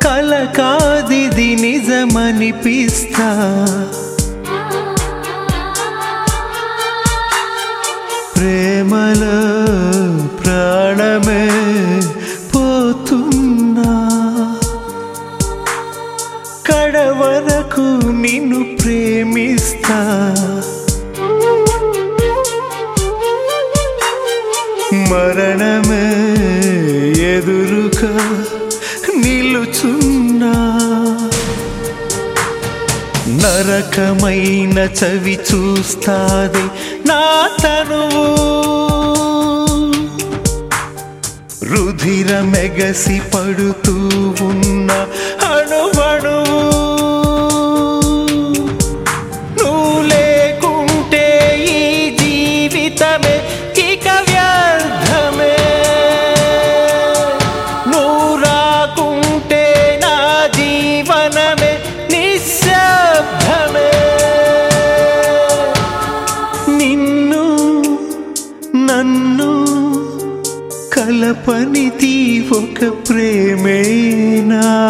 కల కాదిది నిజమనిపిస్తా ప్రేమలో ప్రాణమే పోతున్నా కడవరకు నిన్ను ప్రేమిస్తా మరణమే ఎదురుగా నిలుచున్నా నరకమైన చవి చూస్తాది నా తనువు రుధిరమెగసి పడుతూ ఉన్న అణువణువు నువ్వు లేకుంటే ఈ జీవితమే ఇక వ్యర్థమే నువ్వు రాకుంటే నా జీవనమే నిశ్శబ్దమే నిన్ను నన్ను కలపనిది ఒక ప్రేమేనా